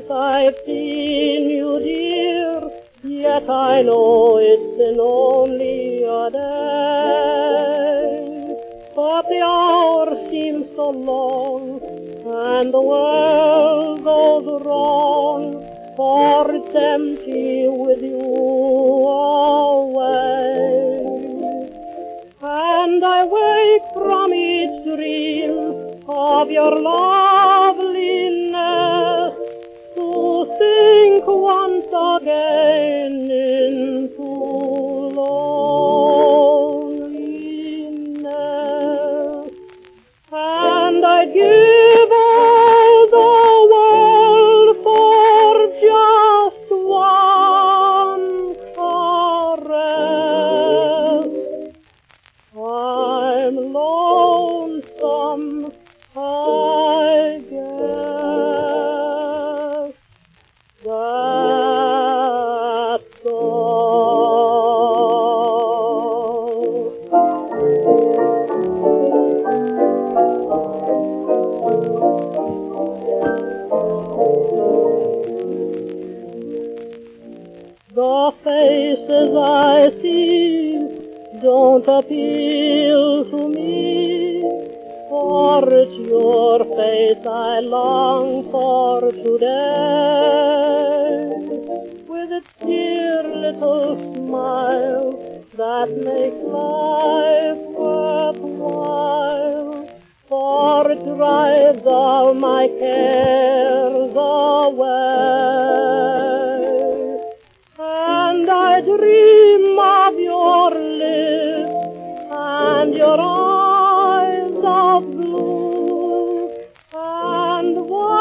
I've seen you, dear, yet I know it's been only a day. But the hours seem so long, and the world goes wrong, for it's empty with you away. And I wake from each dream of your loveliness to sink once again into loneliness. And I give all the world for just one caress. I'm lonesome, I guess. That's all. The faces I see don't appeal to me, for it's your face I long for today. With its dear little smile that makes life worthwhile, for it drives all my cares away. And I dream of your lips and your eyes of blue, and